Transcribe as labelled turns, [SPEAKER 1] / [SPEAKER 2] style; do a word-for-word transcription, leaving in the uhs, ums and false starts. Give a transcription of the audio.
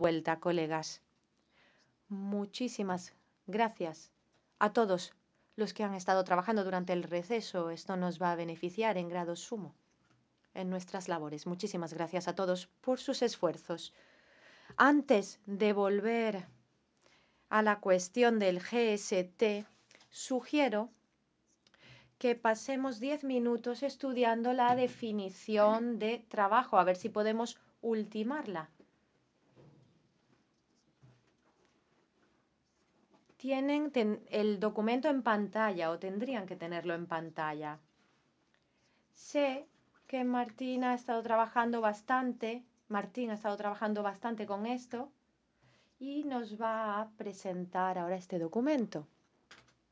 [SPEAKER 1] vuelta, colegas. Muchísimas gracias a todos los que han estado trabajando durante el receso. Esto nos va a beneficiar en grado sumo en nuestras labores. Muchísimas gracias a todos por sus esfuerzos. Antes de volver a la cuestión del G S T, sugiero que pasemos diez minutos estudiando la definición de trabajo, a ver si podemos ultimarla. Tienen el documento en pantalla o tendrían que tenerlo en pantalla. Sé que Martín ha estado trabajando bastante, Martín ha estado trabajando bastante con esto y nos va a presentar ahora este documento.